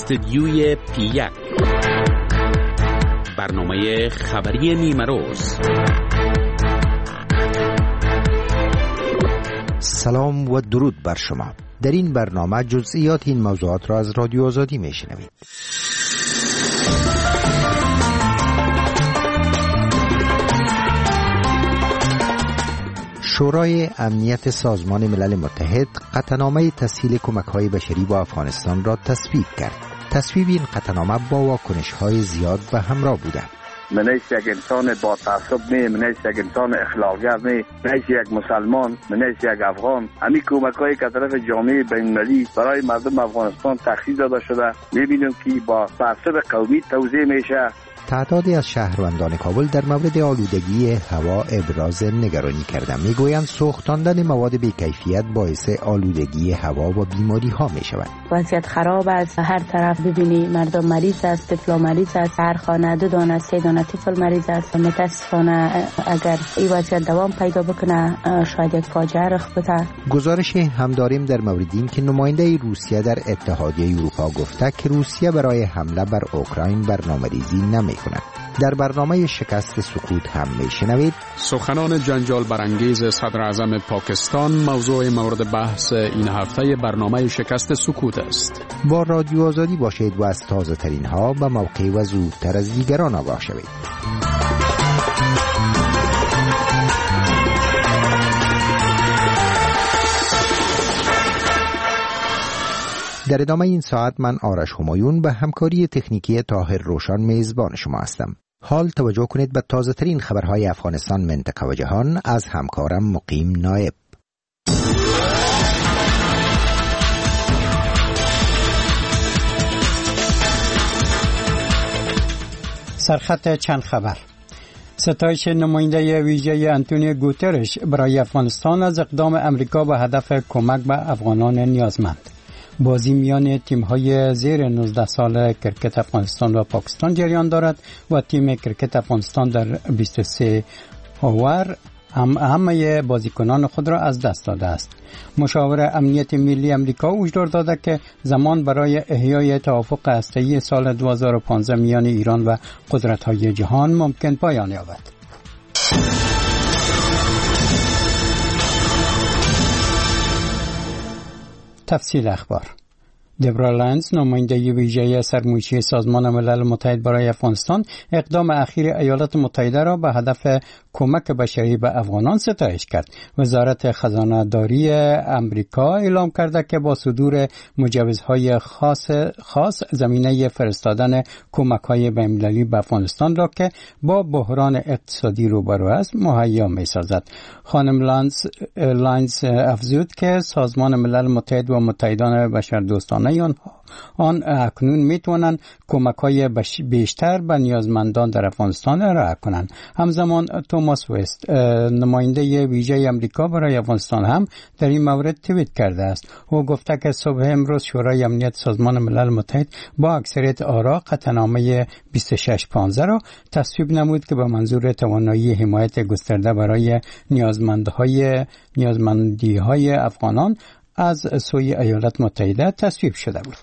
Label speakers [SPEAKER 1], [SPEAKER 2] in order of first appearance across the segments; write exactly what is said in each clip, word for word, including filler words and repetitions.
[SPEAKER 1] استدیوی پی یک، برنامه خبری نیمه روز.
[SPEAKER 2] سلام و درود بر شما. در این برنامه جزئیات این موضوعات را از رادیو آزادی میشنوید. شورای امنیت سازمان ملل متحد قطعنامه تسهیل کمک‌های بشری با افغانستان را تصویب کرد. تصویب این قطعنامه با واکنش‌های زیاد به همراه بود.
[SPEAKER 3] من نیست یک انسان با تعصب نه، من نیست یک انسان اخلاقگر نه، من نیست یک مسلمان، من نیست یک افغان. همین کمک‌هایی که طرف جامعه بین‌المللی برای مردم افغانستان تخصیص داده شده می‌بینیم که با تعصب قومی توزیع میشه.
[SPEAKER 2] تعدادی از شهروندان کابل در مورد آلودگی هوا ابراز نگرانی کردند. میگویند سوختاندن مواد بی‌کیفیت باعث آلودگی هوا و بیماری ها می شود.
[SPEAKER 4] وضعیت خراب است، هر طرف ببینی مردم مریض است، طفل مریض است، هر خانه دو دانه سه دانه طفل مریض است. متاسفانه اگر این وضعیت دوام پیدا بکنه شاید یک فاجعه رخ بده.
[SPEAKER 2] گزارش هم داریم در مورد این که نماینده روسیه در اتحادیه اروپا گفته که روسیه برای حمله بر اوکراین برنامه‌ریزی نمی کند. در برنامه شکست سکوت هم میشنوید
[SPEAKER 1] سخنان جنجال برانگیز صدر اعظم پاکستان موضوع مورد بحث این هفته برنامه شکست سکوت است.
[SPEAKER 2] با رادیو آزادی باشید و از تازه ترین ها به موقع و زودتر از دیگران آگاه شوید. در ادامه این ساعت من آرش همایون به همکاری تکنیکی طاهر روشن میزبان شما هستم. حال توجه کنید به تازه ترین خبرهای افغانستان، منطقه و جهان از همکارم مقیم نایب.
[SPEAKER 5] سرخط چند خبر. ستایش نماینده ویژه آنتونیو گوترش برای افغانستان از اقدام امریکا به هدف کمک به افغانان نیازمند. بازی میان تیم‌های زیر نوزده ساله کرکت افغانستان و پاکستان جریان دارد و تیم کرکت افغانستان در بیست و سه اوور هم همه بازیکنان خود را از دست داده است. مشاور امنیت ملی امریکا هشدار داده که زمان برای احیای توافق هسته‌ای سال دو هزار و پانزده میان ایران و قدرت‌های جهان ممکن پایان یابد. تفصیل اخبار. دبرا لنز، نماینده ویژه سرمایه‌ای سازمان ملل متحد برای افغانستان، اقدام اخیر ایالات متحده را به هدف کمک بشری به افغانان ستایش کرد. وزارت خزانه داری امریکا اعلام کرده که با صدور مجوزهای خاص خاص زمینه فرستادن کمک‌های بین‌المللی به افغانستان را که با بحران اقتصادی روبرو است مهیا می‌سازد. خانم لنز لنز افزود که سازمان ملل متحد و متحدان بشردوستانه آن اکنون میتوانند کمک‌های بیشتر به نیازمندان در افغانستان ارائه کنند. همزمان توماس وست، نماینده ویژه آمریکا برای افغانستان، هم در این مورد توییت کرده است. او گفته که صبح امروز شورای امنیت سازمان ملل متحد با اکثریت آرا قطعنامه بیست و شش پانزده را تصویب نمود که به منظور توانایی حمایت گسترده برای نیازمندهای نیازمندی‌های افغانان از سوی ایالات متحده تصویب شده بود.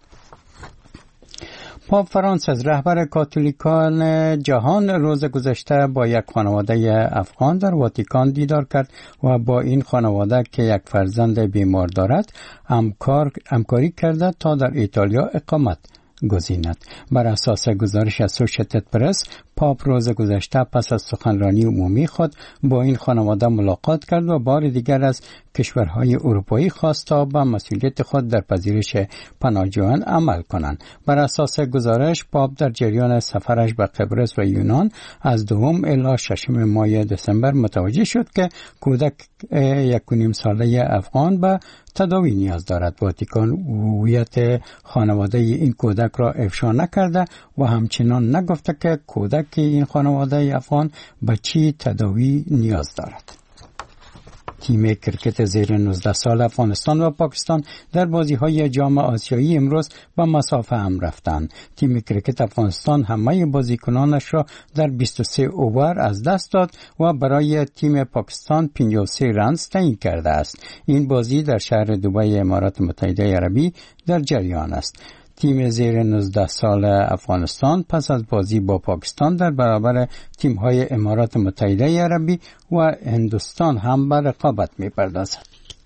[SPEAKER 5] پاپ فرانسیس، رهبر کاتولیکان جهان، روز گذشته با یک خانواده افغان در واتیکان دیدار کرد و با این خانواده که یک فرزند بیمار دارد همکار همکاری کرده تا در ایتالیا اقامت گزیند. بر اساس گزارش اسوشییتد پرس، پاپ روز گذشته پس از سخنرانی عمومی خود با این خانواده ملاقات کرد و بار دیگر از کشورهای اروپایی خواست تا به مسئولیت خود در پذیرش پناهجویان عمل کنند. بر اساس گزارش، پاپ در جریان سفرش به قبرس و یونان از دوم الی ششم ماه دسامبر متوجه شد که کودک یک و نیم ساله افغان به تداوی نیاز دارد. واتیکان هویت خانواده این کودک را افشا نکرده و همچنان نگفته که کودک این خانواده افغان به چی تداوی نیاز دارد. تیم کرکت زیر نوزده سال افغانستان و پاکستان در بازی‌های جام آسیایی امروز به مسافه هم رفتند. تیم کرکت افغانستان همه بازیکنانش را در بیست و سه اوور از دست داد و برای تیم پاکستان پنجاه و سه رنز تعیین کرده است. این بازی در شهر دبی امارات متحده عربی در جریان است. تیم زیر نوزده سال افغانستان پس از بازی با پاکستان در برابر تیم‌های امارات متحده عربی و هندوستان هم به رقابت می‌پردازد.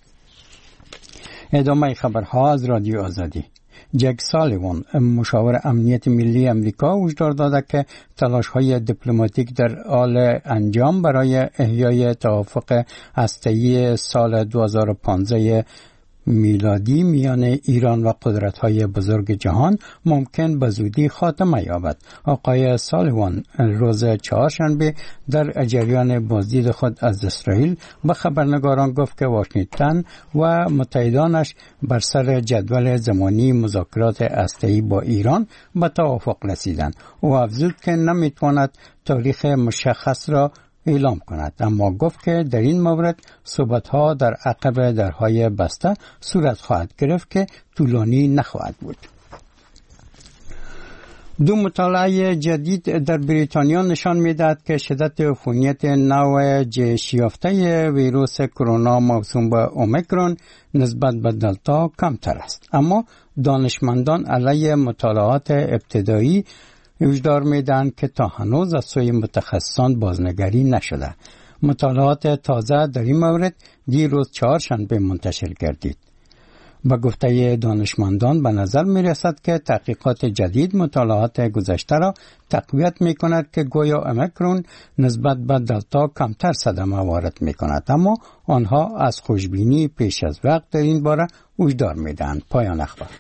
[SPEAKER 5] ادامه خبرها از رادیو آزادی. جک سالیوان، مشاور امنیت ملی امریکا، هشدار داده که تلاش‌های دیپلماتیک در حال انجام برای احیای توافق هسته‌ای سال دو هزار و پانزده میلادی میان ایران و قدرت‌های بزرگ جهان ممکن به زودی خاتمه یابد. آقای سالیوان روز چهارشنبه در جریان بازدید خود از اسرائیل به خبرنگاران گفت که واشنگتن و متحدانش بر سر جدول زمانی مذاکرات هسته‌ای با ایران به توافق رسیدند. او افزود که نمیتواند تاریخ مشخص را اعلام کند، اما گفت که در این مورد صحبت‌ها در عقب درهای بسته صورت خواهد گرفت که طولانی نخواهد بود. دو مطالعه جدید در بریتانیا نشان می‌دهد که شدت عفونیت نوع جهش یافته ویروس کرونا موسوم به اومیکرون نسبت به دلتا کمتر است، اما دانشمندان علیه مطالعات ابتدایی هشدار میدن که تا هنوز از سوی متخصصان بازنگری نشده. مطالعات تازه در این مورد دیروز چهارشنبه منتشر گردید. با گفته دانشمندان به نظر می رسد که تحقیقات جدید مطالعات گذشته را تقویت می کند که گویا اومیکرون نسبت به دلتا کمتر صدمه وارد می کند، اما آنها از خوشبینی پیش از وقت در این باره هشدار می دهند. پایان اخبار.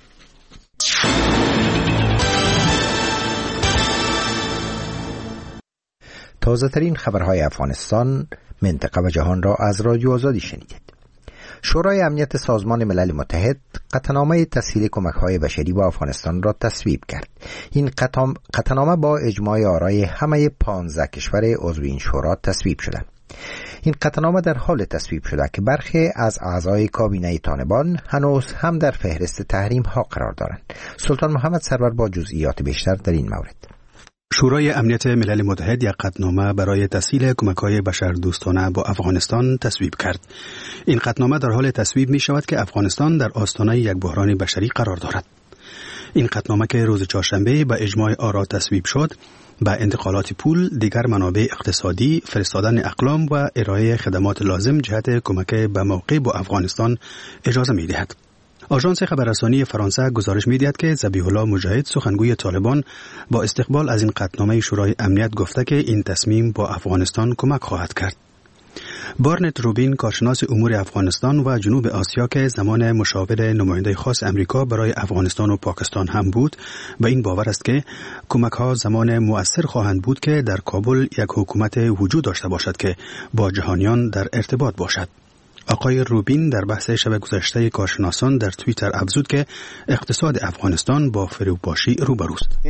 [SPEAKER 2] تازه ترین خبرهای افغانستان، منطقه و جهان را از رادیو آزادی شنیدید. شورای امنیت سازمان ملل متحد قطعنامه تسهیل کمک‌های بشری با افغانستان را تصویب کرد. این قطعنامه با اجماع آرای همه پانزده کشور عضو این شورا تصویب شده. این قطعنامه در حال تصویب شده که برخی از اعضای کابینه طالبان هنوز هم در فهرست تحریم ها قرار دارند. سلطان محمد سرور با جزئیات بیشتر در این مورد.
[SPEAKER 6] شورای امنیت ملل متحد یک قطعنامه برای تسهیل کمک‌های بشردوستانه با افغانستان تصویب کرد. این قطعنامه در حال تصویب می شود که افغانستان در آستانه یک بحران بشری قرار دارد. این قطعنامه که روز چهارشنبه به اجماع آرا تصویب شد، با انتقالات پول، دیگر منابع اقتصادی، فرستادن اقلام و ارائه خدمات لازم جهت کمک به موقع با افغانستان اجازه می دهد. آژانس خبررسانی فرانسه گزارش می‌دهد که ذبیح الله مجاهد، سخنگوی طالبان، با استقبال از این قطعنامه شورای امنیت گفته که این تصمیم با افغانستان کمک خواهد کرد. بارنت روبین، کارشناس امور افغانستان و جنوب آسیا که زمان مشاور نماینده خاص امریکا برای افغانستان و پاکستان هم بود، به این باور است که کمک‌ها زمان مؤثر خواهند بود که در کابل یک حکومت وجود داشته باشد که با جهانیان در ارتباط باشد. آقای روبین در بحث شب گذشته کارشناسان در توییتر افزود که اقتصاد افغانستان با فروپاشی روبروست.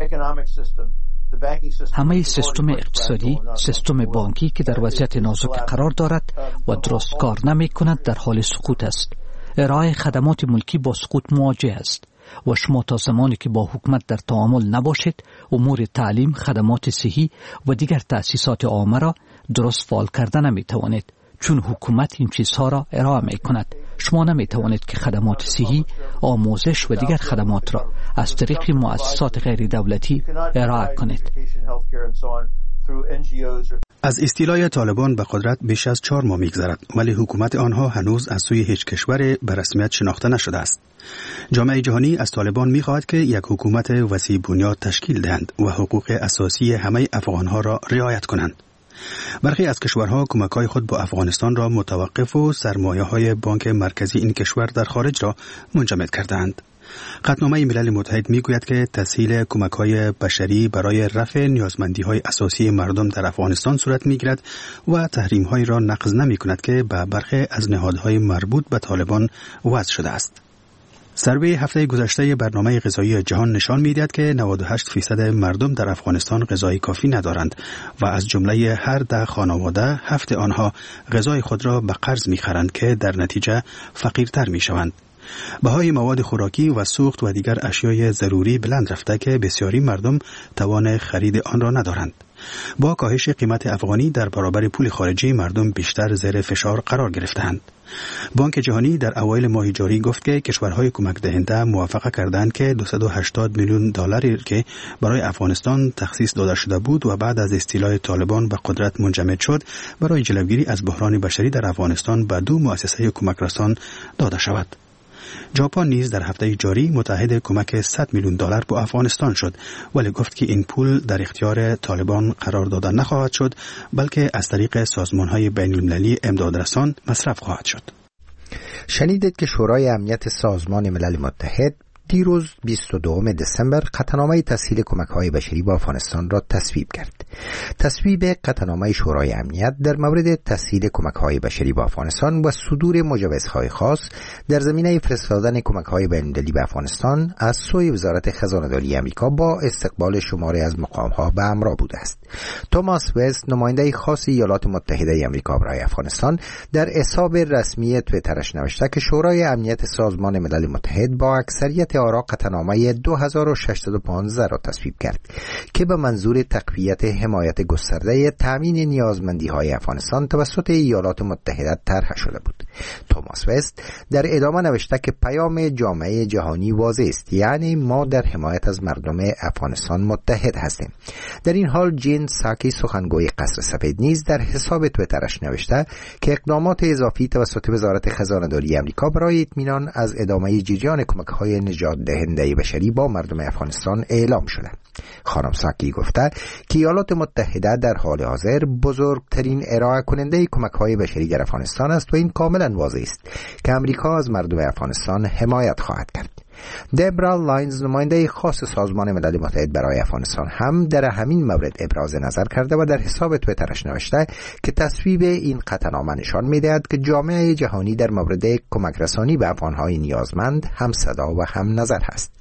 [SPEAKER 7] همه سیستم اقتصادی، سیستم بانکی که در وضعیت نازک قرار دارد و درست کار نمی کند در حال سقوط است. ارائه خدمات ملکی با سقوط مواجه است و شما تا زمانی که با حکومت در تعامل نباشید، امور تعلیم، خدمات صحی و دیگر تأسیسات عامه را درست فعال کرده نمی توانید، چون حکومت این چیزها را ارائه می کند. شما نمی توانید که خدمات صحی، آموزش و دیگر خدمات را از طریق مؤسسات غیر دولتی ارائه کنید.
[SPEAKER 6] از استیلای طالبان به قدرت بیش از چهار ماه می‌گذرد، ولی حکومت آنها هنوز از سوی هیچ کشور به رسمیت شناخته نشده است. جامعه جهانی از طالبان می‌خواهد که یک حکومت وسیع بنیاد تشکیل دهند و حقوق اساسی همه افغان‌ها را رعایت کنند. برخی از کشورها کمک‌های خود با افغانستان را متوقف و سرمایه‌های بانک مرکزی این کشور در خارج را منجمد کردند. قطعنامه ملل متحد میگوید که تسهیل کمک‌های بشری برای رفع نیازمندی‌های اساسی مردم در افغانستان صورت می‌گیرد و تحریم‌هایی را نقض نمی‌کند که به برخی از نهادهای مربوط به طالبان وضع شده است. سروی هفته گذشته برنامه غذایی جهان نشان می‌دهد که نود و هشت درصد مردم در افغانستان غذای کافی ندارند و از جمله هر ده خانواده هفت آنها غذای خود را به قرض می‌خرند که در نتیجه فقیرتر می‌شوند. بهای مواد خوراکی و سوخت و دیگر اشیای ضروری بلند رفته که بسیاری مردم توان خرید آن را ندارند. با کاهش قیمت افغانی در برابر پول خارجی، مردم بیشتر زیر فشار قرار گرفتند. بانک جهانی در اوایل ماه جاری گفت که کشورهای کمک دهنده موافقه کردند که دویست و هشتاد میلیون دلاری که برای افغانستان تخصیص داده شده بود و بعد از استیلای طالبان به قدرت منجمد شد برای جلوگیری از بحران بشری در افغانستان به دو مؤسسه کمک رسان داده شود. ژاپن نیز در هفته جاری متحد کمک صد میلیون دلار به افغانستان شد، ولی گفت که این پول در اختیار طالبان قرار داده نخواهد شد، بلکه از طریق سازمان‌های بین‌المللی امدادرسان مصرف خواهد شد.
[SPEAKER 2] شنیدید که شورای امنیت سازمان ملل متحد دیروز بیست و دوم دسامبر قطعنامه تسهیل کمک‌های بشری به افغانستان را تصویب کرد. تصویب قطعنامه شورای امنیت در مورد تسهیل کمک‌های بشری به افغانستان و صدور مجوزهای خاص در زمینه فرستادن کمک‌های بین‌المللی به افغانستان از سوی وزارت خزانه‌داری آمریکا با استقبال شماری از مقام‌ها به امرا بوده است. توماس وست، نماینده خاص ایالات متحده آمریکا برای افغانستان، در حساب رسمی توییترش نوشته که شورای امنیت سازمان ملل متحد با اکثریت آرا قطعنامه دو هزار و ششصد و پانزده را تصویب کرد که به منظور تقویت حمایت گسترده تامین نیازمندی‌های افغانستان توسط ایالات متحده طرح شده بود. توماس وست در ادامه نوشته که پیام جامعه جهانی واضح است، یعنی ما در حمایت از مردم افغانستان متحد هستیم. در این حال جین ساکی، سخنگوی قصر سفید، نیز در حساب توییترش نوشته که اقدامات اضافی توسط وزارت خزانه‌داری آمریکا برای اطمینان از ادامه جریان کمک‌های نجات دهنده بشری با مردم افغانستان اعلام شده. خانم ساکی گفته که ایالات متحده در حال حاضر بزرگترین ارائه کننده کمک‌های بشری در افغانستان است و این کاملا واضح است که آمریکا از مردم افغانستان حمایت خواهد کرد. دبرا لاینز، نماینده خاص سازمان ملل متحد برای افغانستان، هم در همین مورد ابراز نظر کرده و در حساب توییترش نوشته که تصویب این قطعنامه نشان می‌دهد که جامعه جهانی در مورد کمک رسانی به افغان‌های نیازمند هم صدا و هم نظر است.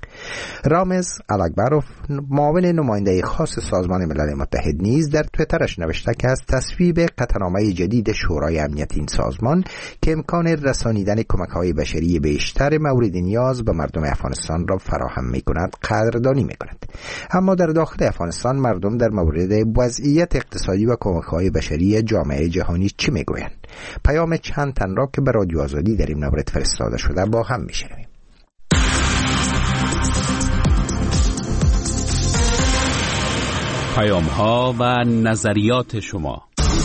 [SPEAKER 2] رامز الاکبروف، معاون نماینده خاص سازمان ملل متحد، نیز در توییترش نوشته که از تصویب قطعنامه جدید شورای امنیت این سازمان که امکان رسانیدن کمک‌های بشری بیشتر مورد نیاز به مردم افغانستان را فراهم می‌کند قدردانی می‌کند. اما در داخل افغانستان مردم در مورد وضعیت اقتصادی و کمک‌های بشری جامعه جهانی چی می‌گویند؟ پیام چند تن را که به رادیو آزادی در این مورد فرستاده شده با هم می‌شنویم.
[SPEAKER 1] پیام ها و نظریات شما.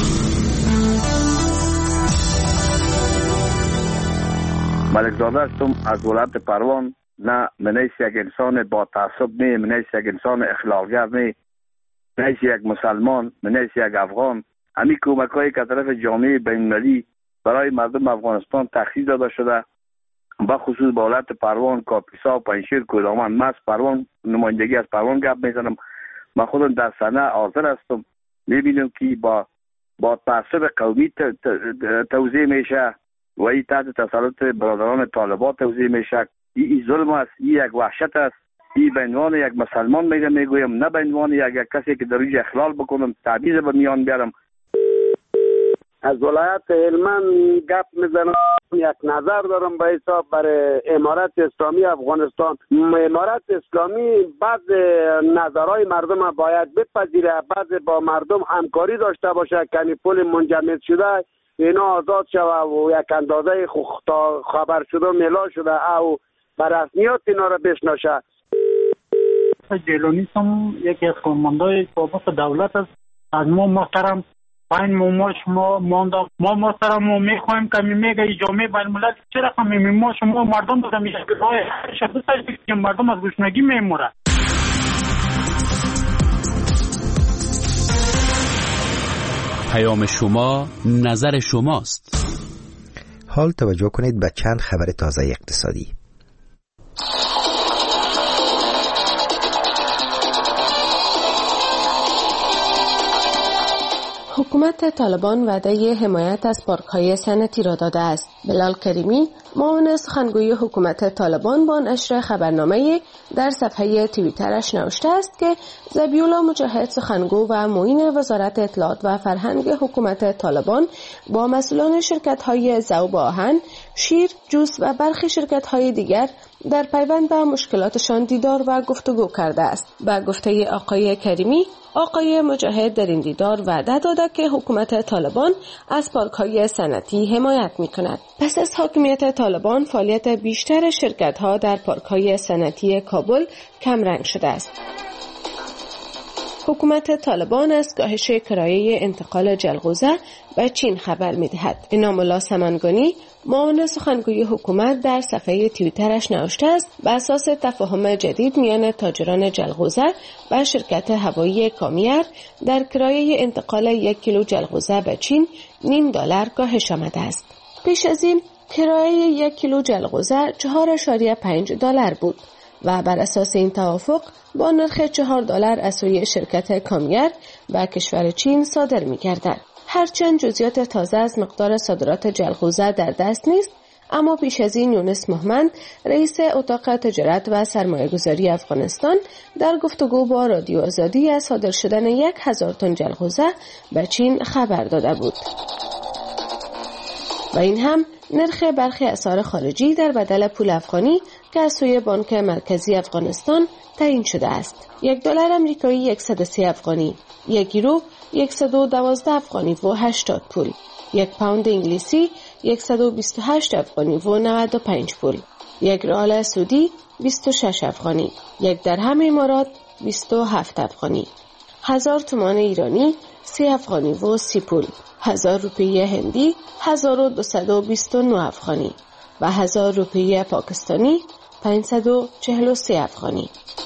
[SPEAKER 3] ملک زاده هستم از ولایت پروان. نه منیس یک انسان با تعصب نه، منیس یک انسان اخلاقگر نه، منیس یک مسلمان، منیس یک افغان. همین کمک هایی که طرف جامعه بین‌المللی برای مردم افغانستان تخصیص داده شده، با خصوص با ولایت پروان، کاپیسا، پنجشیر، کدامن. من از پروان نمایندگی از پروان گپ میزنم. من خودم در صحنه حاضر هستم. میبینم که با با تعصب قومی توزیع میشه و این تحت تسلط برادران طالبان توزیع میشه. این ظلم است، این یک وحشت است. این به عنوان یک مسلمان میگم میگویم، نه به عنوان یک کسی که در روی اخلال بکنم، تعبیر به میان بیارم.
[SPEAKER 8] از ولایت هلمند گپ میزنم. یک نظر دارم به حساب برای امارت اسلامی افغانستان. امارت اسلامی بعض نظرهای مردم باید بپذیره، بعض با مردم همکاری داشته باشه که پول منجمد شده اینا آزاد شوه و یک اندازه خبر شده ملا شده او بر رسمیات اینا را بشناشه.
[SPEAKER 9] جیلانی هم یکی از کارمندای بابت دولت است. از ما محترم پایین ما شما مانده ما محترم ما میخوایم که میگه جامعه بین‌الملل چرا هم ما شما مردم دادم میشه که راه شده که مردم از گشنگی میموره.
[SPEAKER 1] پیام شما، نظر شماست.
[SPEAKER 2] حال توجه کنید به چند خبر تازه اقتصادی.
[SPEAKER 10] حکومت طالبان وعده حمایت از پارک‌های صنعتی را داده است. بلال کریمی معاون سخنگوی حکومت طالبان با نشر خبرنامه در صفحه توییترش نوشته است که ذبیح‌الله مجاهد سخنگو و معین وزارت اطلاعات و فرهنگ حکومت طالبان با مسئولان شرکت‌های ذوب آهن، شیر، جوس و برخی شرکت‌های دیگر در پیوند به مشکلاتشان دیدار و گفتگو کرده است. با گفته آقای کریمی، آقای مجاهد در این دیدار وعده داده که حکومت طالبان از پارک‌های صنعتی حمایت می‌کند. پس از حاکمیت طالبان، فعالیت بیشتر شرکت‌ها در پارک‌های صنعتی کابل کمرنگ شده است. حکومت طالبان از کاهش کرایه انتقال جلغوزه به چین خبر می‌دهد. انعام الله سمنگانی معاون سخنگوی حکومت در صفحه توییترش نوشته است بر اساس تفاهم جدید میان تاجران جلغوزه و شرکت هوایی کامیر در کرایه انتقال یک کیلو جلغوزه به چین نیم دلار کاهش آمده است. پیش از این کرایه یک کیلو جلغوزه چهار ممیز پنج دلار بود و بر اساس این توافق با نرخ چهار دلار از سوی شرکت کامیر به کشور چین صادر می‌گردد. هرچند جزئیات تازه از مقدار صادرات جلغوزه در دست نیست، اما پیش از این یونس محمد رئیس اتاق تجارت و سرمایه‌گذاری افغانستان در گفتگو با رادیو آزادی از صادر شدن یک هزار تن جلغوزه به چین خبر داده بود. و این هم نرخ برخی اسعار خارجی در بدل پول افغانی که از سوی بانک مرکزی افغانستان تعیین شده است. یک دلار آمریکایی صد و سه افغانی، یک یورو صد و دوازده افغانی و هشتاد پول، یک پوند انگلیسی صد و بیست و هشت افغانی و نود و پنج پول، یک ریال سعودی بیست و شش افغانی، یک درهم امارات بیست و هفت افغانی، هزار تومان ایرانی سی افغانی و سی پول، هزار روپیه هندی هزار و دویست و بیست و نه افغانی و هزار روپیه پاکستانی پانصد و چهل و سه افغانی.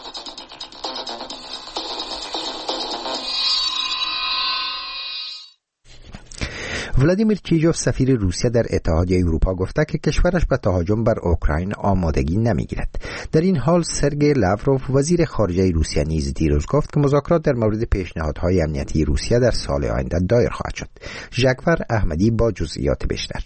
[SPEAKER 2] ولادیمیر چیژوف سفیر روسیه در اتحادیه اروپا گفته که کشورش به تهاجم بر اوکراین آمادگی نمیگیرد. در این حال سرگئی لاوروف وزیر خارجه روسیه نیز دیروز گفت که مذاکرات در مورد پیشنهادهای امنیتی روسیه در سال آینده دایر خواهد شد. ژکور احمدی با جزئیات بیشتر.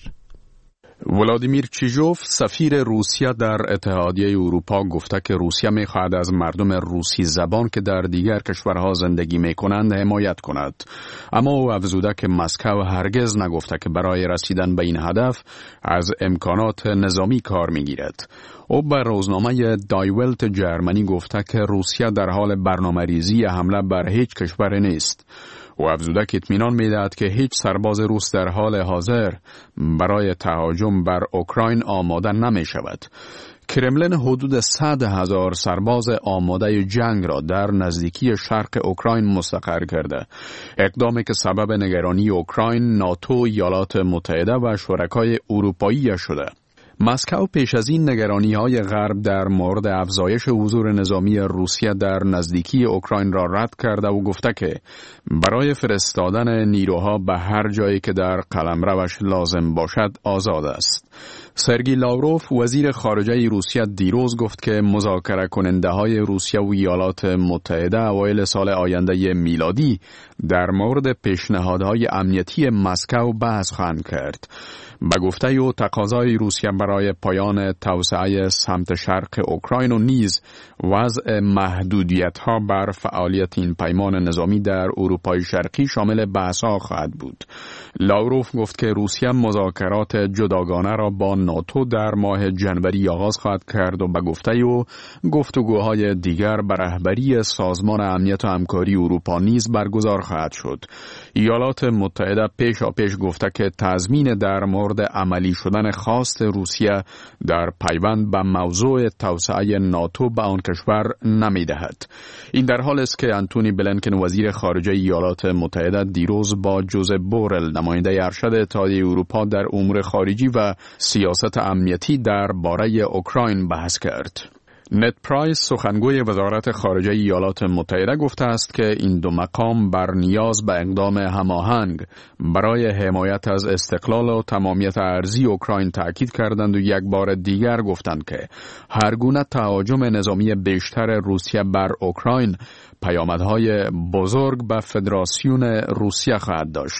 [SPEAKER 1] ولادیمیر چیژوف سفیر روسیه در اتحادیه اروپا گفته که روسیه می‌خواهد از مردم روسی زبان که در دیگر کشورها زندگی می‌کنند حمایت کند، اما او افزوده که مسکو هرگز نگفته که برای رسیدن به این هدف از امکانات نظامی کار می‌گیرد. او به روزنامه دای ولت جرمنی گفته که روسیه در حال برنامه‌ریزی حمله بر هیچ کشور نیست. و افزوده که اطمینان می‌دهد که هیچ سرباز روس در حال حاضر برای تهاجم بر اوکراین آماده نمی‌شود. کرملین حدود صد هزار سرباز آماده جنگ را در نزدیکی شرق اوکراین مستقر کرده، اقدامی که سبب نگرانی اوکراین، ناتو، ایالات متحده و شرکای اروپایی شده. مسکو پیش از این نگرانی‌های غرب در مورد افزایش حضور نظامی روسیه در نزدیکی اوکراین را رد کرده و گفته که برای فرستادن نیروها به هر جایی که در قلمروش لازم باشد آزاد است. سرگئی لاوروف وزیر خارجه روسیه دیروز گفت که مذاکره کننده های روسیه و ایالات متحده اوایل سال آینده میلادی در مورد پیشنهادهای امنیتی مسکو بحث خواهند کرد. به گفته او تقاضای روسیه برای پایان توسعه سمت شرق اوکراین و نیز وضع محدودیت‌ها بر فعالیت این پیمان نظامی در اروپای شرقی شامل بحث‌ها خواهد بود. لاوروف گفت که روسیه مذاکرات جداگانه را با ناتو در ماه جنوری آغاز خواهد کرد و به گفته او گفتگوهای دیگر بر رهبری سازمان امنیت و همکاری اروپا نیز برگزار خواهد شد. ایالات متحده پیشا پیش گفته که تضمین در مورد عملی شدن خواست روسیه در پیوند به موضوع توسعه ناتو به آن کشور نمی دهد. این در حال است که انتونی بلینکن وزیر خارجه ایالات متحده دیروز با جوزپ بورل نماینده ارشد اتحادیه اروپا در امور خارجی و سیاست امنیتی درباره اوکراین بحث کرد. نت پرایس سخنگوی وزارت خارجه ایالات متحده گفته است که این دو مقام بر نیاز به اقدام هماهنگ برای حمایت از استقلال و تمامیت ارضی اوکراین تاکید کردند و یک بار دیگر گفتند که هر گونه تهاجم نظامی بیشتر روسیه بر اوکراین پیامدهای بزرگ به فدراسیون روسیه خواهد داشت.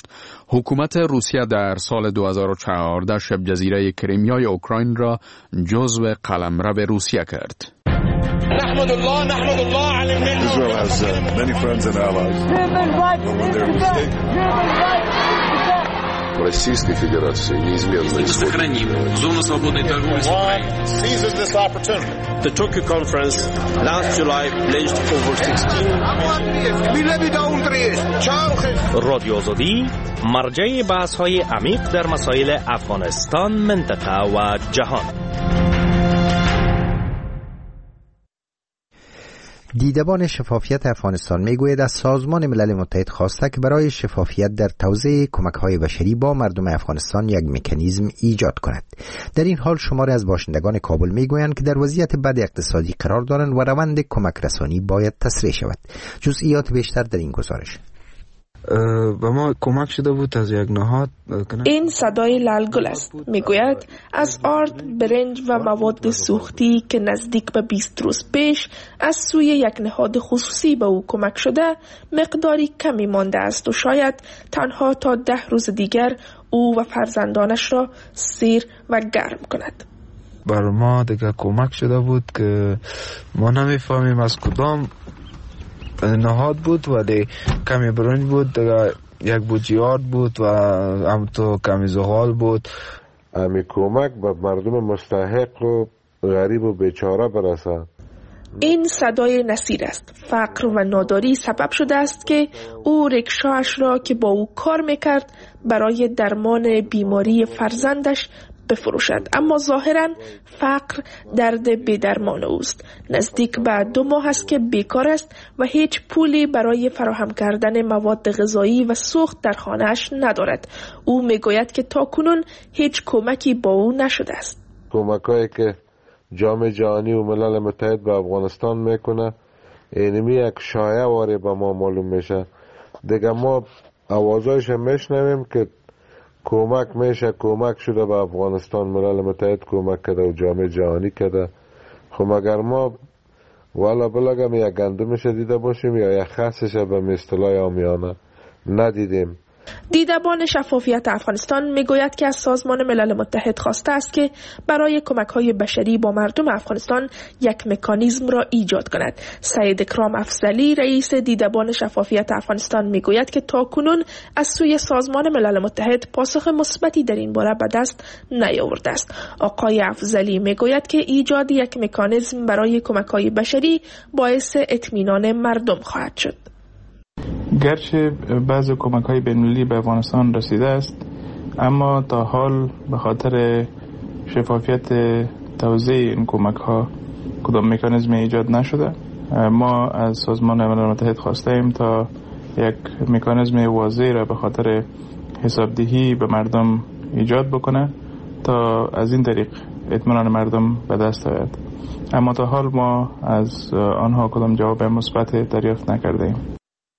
[SPEAKER 1] حکومت روسیه در سال دو هزار و چهارده شبه جزیره کریمیای اوکراین را جزو قلمرو روسیه کرد.
[SPEAKER 11] نحمد الله نحمد الله علی الملل. Israel has uh, many friends and allies. When they're mistaken. Российской Федерации неизменно
[SPEAKER 12] сохраним зону свободной торговли с Украиной.
[SPEAKER 11] Seizes this opportunity.
[SPEAKER 13] The Tokyo conference last July pledged over sixteen.
[SPEAKER 14] رادیو آزادی مرجع بحث‌های عمیق در مسائل افغانستان، منطقه و جهان.
[SPEAKER 2] دیدبان شفافیت افغانستان میگوید از سازمان ملل متحد خواسته که برای شفافیت در توزیع کمک‌های بشری با مردم افغانستان یک مکانیزم ایجاد کند. در این حال شماری از باشندگان کابل میگویند که در وضعیت بد اقتصادی قرار دارند و روند کمک رسانی باید تسریع شود. جزئیات بیشتر در این گزارش.
[SPEAKER 15] و ما کمک شده بود از یک نهاد.
[SPEAKER 16] این صدای لالگل است. میگوید از آرد، برنج و مواد سوختی که نزدیک به بیست روز پیش از سوی یک نهاد خصوصی به او کمک شده مقداری کمی مانده است و شاید تنها تا ده روز دیگر او و فرزندانش را سیر و گرم کند.
[SPEAKER 15] بر ما دیگه کمک شده بود که ما نمیفهمیم از کدام نهاد بود، ولی کمی برنج بود، دیگه یک بوجیارد بود و هم تو کمی زغال بود.
[SPEAKER 17] امی کمک به مردم مستحق و غریب و بیچاره برسه.
[SPEAKER 16] این صدای نصیر است. فقر و ناداری سبب شده است که او رکشاش را که با او کار میکرد برای درمان بیماری فرزندش بفروشد، اما ظاهراً فقر درد بی‌درمان اوست. نزدیک به دو ماه است که بیکار است و هیچ پولی برای فراهم کردن مواد غذایی و سوخت در خانه‌اش ندارد. او میگوید که تاکنون هیچ کمکی با او نشده است.
[SPEAKER 17] کمکایی که جامعه جهانی و ملل متحد به افغانستان میکنه اینمی یک شایعه واری به ما معلوم میشه. دیگه ما آوازایش میشنویم که کمک میشه، کمک شده به افغانستان، ملل متحد کمک کرده و جامعه جهانی کرده. خب مگر ما والا بلگم یک گندمش دیده باشیم یا یک خسش به اصطلاح عامیانه ندیدیم.
[SPEAKER 16] دیدبان شفافیت افغانستان میگوید که از سازمان ملل متحد خواسته است که برای کمک‌های بشری با مردم افغانستان یک مکانیزم را ایجاد کند. سید اکرام افضلی رئیس دیدبان شفافیت افغانستان میگوید که تاکنون از سوی سازمان ملل متحد پاسخ مثبتی در این باره به دست نیاورده است. آقای افضلی میگوید که ایجاد یک مکانیزم برای کمک‌های بشری باعث اطمینان مردم خواهد شد.
[SPEAKER 18] گرچه بعضی کمک‌های بین‌المللی به افغانستان رسیده است، اما تا حال به خاطر شفافیت توزیع این کمک‌ها کدام مکانیزم ایجاد نشده. ما از سازمان ملل متحد خواسته ایم تا یک مکانیزم واضح را به خاطر حسابدهی به مردم ایجاد بکنه تا از این طریق اطمینان مردم به دست آید. اما تا حال ما از آنها کدام جواب مثبت دریافت نکرده ایم.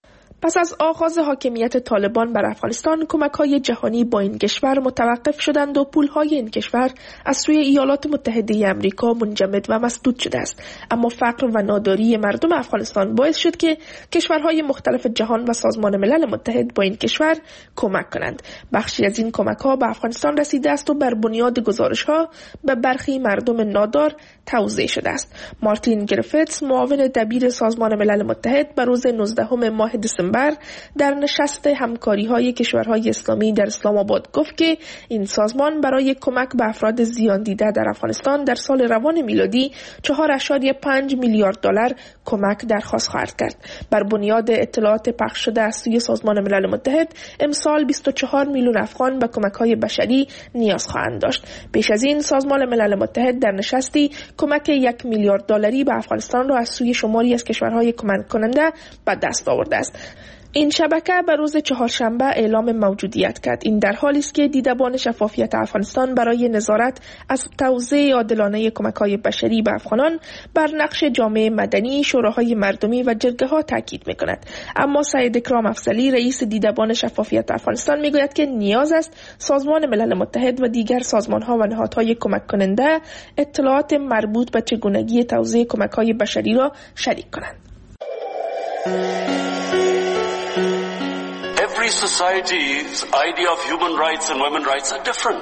[SPEAKER 16] پس از آغاز حاکمیت طالبان بر افغانستان کمک‌های جهانی با این کشور متوقف شدند و پول‌های این کشور از سوی ایالات متحده آمریکا منجمد و مسدود شده است. اما فقر و ناداری مردم افغانستان باعث شد که کشورهای مختلف جهان و سازمان ملل متحد با این کشور کمک کنند. بخشی از این کمک‌ها به افغانستان رسیده است و بر بنیاد گزارش‌ها به برخی مردم نادار توزیع شده است. مارتین گریفیتس، معاون دبیر سازمان ملل متحد، به روز نوزدهم ماه دسامبر در نشست همکاری‌های کشورهای اسلامی در اسلام آباد گفت که این سازمان برای کمک به افراد زیان دیده در افغانستان در سال روان میلادی چهار ممیز پنج میلیارد دلار کمک درخواست خواهد کرد. بر بنیاد اطلاعات پخش شده از سوی سازمان ملل متحد، امسال بیست و چهار میلیون افغان به کمک‌های بشری نیاز خواهند داشت. پیش از این سازمان ملل متحد در نشستی کمک یک میلیارد دلاری به افغانستان را از سوی شماری از کشورهای کمک کننده به دست آورده است. این شبکه به روز چهارشنبه اعلام موجودیت کرد. این در حالی است که دیدبان شفافیت افغانستان برای نظارت از توزیع عادلانه کمک‌های بشری به افغانان بر نقش جامعه مدنی، شوراهای مردمی و جرگه‌ها تاکید می‌کند. اما سید اکرام افضلی رئیس دیدبان شفافیت افغانستان می‌گوید که نیاز است سازمان ملل متحد و دیگر سازمان‌ها و نهادهای کمک کننده اطلاعات مربوط به چگونگی توزیع کمک‌های بشری را شریک کنند.
[SPEAKER 19] Every Every society's idea of human rights and women's rights are different.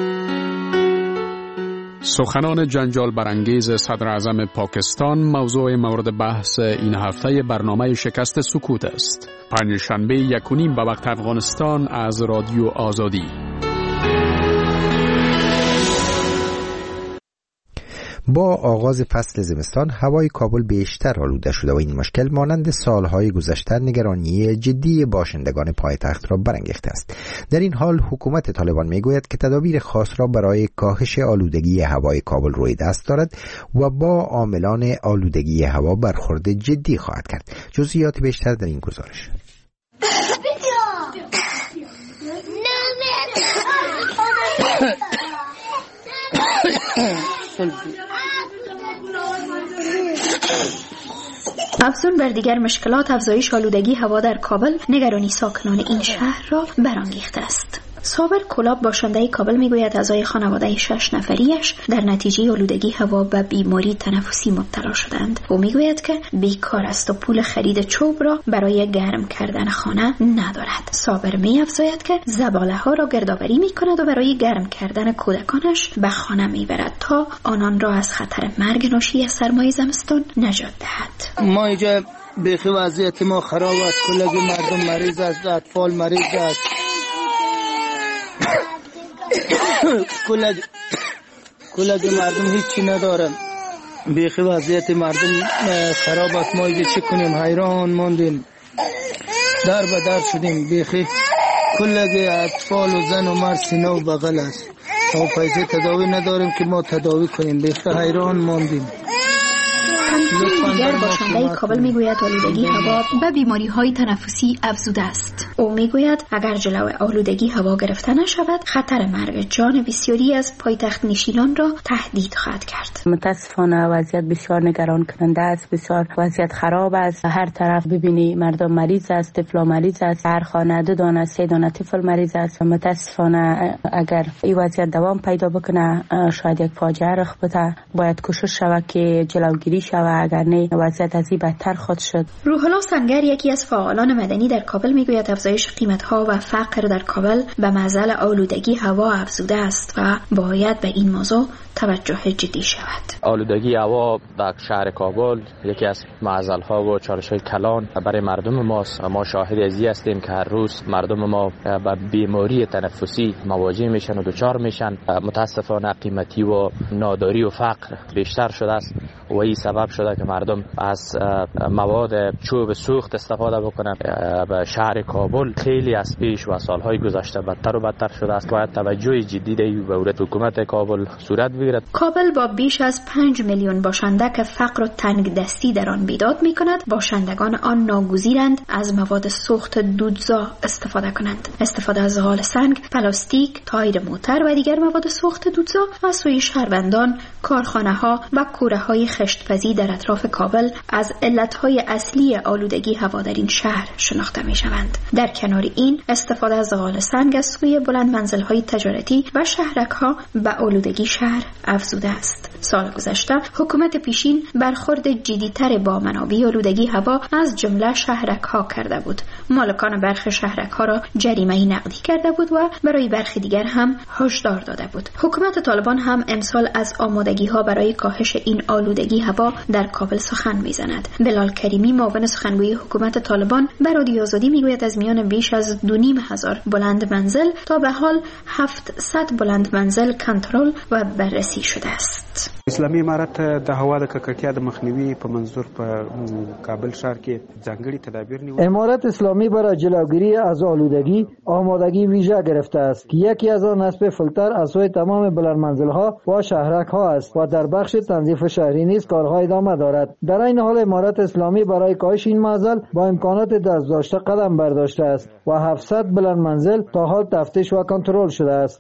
[SPEAKER 1] سخنان جنجال برانگیز صدر اعظم پاکستان موضوع مورد بحث این هفته برنامه شکست سکوت است. پنجشنبه یک و نیم به وقت افغانستان از رادیو آزادی.
[SPEAKER 2] با آغاز فصل زمستان هوای کابل بیشتر آلوده شده و این مشکل مانند سالهای گذشته نگرانی جدی باشندگان پایتخت را برانگیخته است. در این حال حکومت طالبان میگوید که تدابیر خاص را برای کاهش آلودگی هوای کابل روی دست دارد و با عاملان آلودگی هوا برخورد جدی خواهد کرد. جزئیات بیشتر در این گزارش.
[SPEAKER 20] افزون بر دیگر مشکلات افزایش آلودگی هوا در کابل نگرانی ساکنان این شهر را برانگیخته است. صابر کلاب باشنده کابل میگوید اعضای خانواده شش نفریش در نتیجه آلودگی هوا به بیماری تنفسی مبتلا شدند. او میگوید که بیکار است و پول خرید چوب را برای گرم کردن خانه ندارد. صابر می‌افزاید که زباله ها را گردآوری می‌کند و برای گرم کردن کودکانش به خانه میبرد تا آنان را از خطر مرگ ناشی از سرمای زمستان نجات دهد.
[SPEAKER 21] ما اینجا بیخی وضعیت ما خراب است. کلگی مردم مریض است، اطفال مریض است. کلگ کلگ مردم هیچی ندارن. بیخی وضعیت مردم خراب است. ما اینجا چی کنیم؟ حیران ماندیم، در به در شدیم. بیخی کلگ اطفال و زن و مرد سینه و بغل است و پیسه تداوی نداریم که ما تداوی کنیم. بیخی حیران ماندیم.
[SPEAKER 20] دیگر باشنده کابل میگوید آلودگی هوا به بیماری های تنفسی افزوده است. او میگوید اگر جلو آلودگی هوا گرفته نشود خطر مرگ جان بسیاری از پایتخت نشینان را تهدید خواهد کرد.
[SPEAKER 4] متاسفانه وضعیت بسیار نگران کننده است. بسیار وضعیت خراب است. هر طرف ببینی مردم مریض است، طفلا مریض است، هر خانه دو دانه سه دانه طفل مریض است. متاسفانه اگر این وضعیت دوام پیدا بکنه شاید یک فاجعه رخ بده. باید کوشش شود که جلوگیری شود، اگر نه وضعیت از این بدتر خود شد.
[SPEAKER 20] روح الله سنگر یکی از فعالان مدنی در کابل میگوید افزایش قیمت‌ها و فقر در کابل به معضل آلودگی هوا افزوده است و باید به این موضوع توجه جدی شود.
[SPEAKER 22] آلودگی هوا در شهر کابل یکی از معضل‌ها و چالش‌های کلان برای مردم ماست. ما شاهد از این هستیم که هر روز مردم ما با بیماری تنفسی مواجه میشن و دچار میشن. متاسفانه قیمتی و ناداری و فقر بیشتر شده است و این سبب شده که مردم از مواد چوب سوخت استفاده بکنن. به شهر کابل خیلی از پیش و سالهای گذشته بدتر و بدتر شده است. باید توجه جدی به دولت حکومت کابل صورت بگیرد.
[SPEAKER 20] کابل با بیش از پنج میلیون باشنده که فقر و تنگ دستی در آن بیداد می کند، باشندگان آن ناگزیرند از مواد سوخت دودزا استفاده کنند. استفاده از زغال سنگ، پلاستیک، تایر موتر و دیگر مواد سوخت دودزا از سوی شهروندان، کارخانه ها و کوره های خشتپزی در اطراف کابل از علتهای اصلی آلودگی هوا در این شهر شناخته می شوند. در کنار این استفاده از زغال سنگ از سوی بلند منزل های تجارتی و شهرک ها به آلودگی شهر افزوده است. سال گذشته حکومت پیشین برخورد جدی‌تر با منابع آلودگی هوا از جمله شهرک ها کرده بود. مالکان برخی شهرک ها را جریمه نقدی کرده بود و برای برخی دیگر هم هشدار داده بود. حکومت طالبان هم امسال از آمادگی ها برای کاهش این آلودگی هوا در کابل سخن میزند. بلال کریمی معاون سخنگوی حکومت طالبان به رادیو آزادی میگوید از میان بیش از دو نیم هزار بلند منزل تا به حال هفتصد بلند منزل کنترل و بررسی شده است.
[SPEAKER 6] اسلامي امارت د هوا د ککړتیا د مخنیوي په منظور په کابل شهر کې ځانګړي تدابیر نیول.
[SPEAKER 23] امارت اسلامی برای جلوگیری از آلودگی آمادگی ویژه گرفته است که یکی از آن نصب فیلتر از سوی تمام بلند منزل ها و شهرک ها است و در بخش تنظیف شهری نیز کارها ادامه دارد. در این حال امارت اسلامی برای کاهش این معضل با امکانات دست داشته قدم برداشته است و هفتصد بلند منزل تا حال تفتیش و کنترل شده است.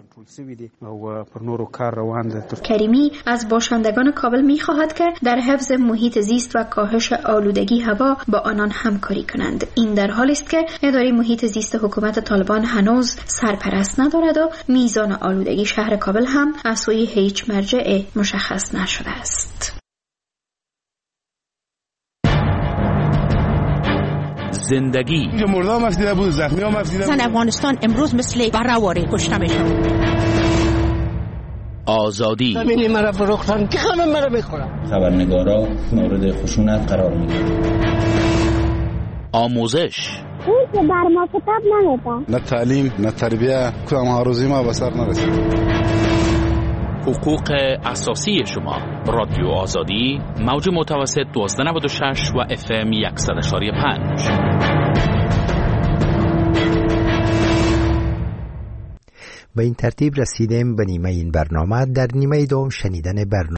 [SPEAKER 20] کریمی از باشندگان کابل می‌خواهد که در حفظ محیط زیست و کاهش آلودگی هوا با آنان همکاری کنند. این در حالی است که اداره محیط زیست حکومت طالبان هنوز سرپرست ندارد و میزان آلودگی شهر کابل هم از سوی هیچ مرجع مشخص نشده است.
[SPEAKER 3] زندگی.
[SPEAKER 5] اینجا مردا هم افدیده بود، زخمی هم افدیده بود.
[SPEAKER 7] زن افغانستان امروز مثل برآواره کشته میشن.
[SPEAKER 3] آزادی.
[SPEAKER 24] زمینی مرا فروختن که همه مرا میخورن.
[SPEAKER 25] خبرنگارا مورد خشونت قرار میگیرن.
[SPEAKER 3] آموزش.
[SPEAKER 26] اون که بر ما کتاب نمیده.
[SPEAKER 5] نه تعلیم، نه تربیه، کدام هاروزی ما به سر نرسید.
[SPEAKER 3] حقوق اساسی شما. رادیو آزادی، موج متوسط دوازده نود و شش و اف ام صد و پنج.
[SPEAKER 2] به این ترتیب رسیدیم به نیمه این برنامه. در نیمه دوم شنیدن برنامه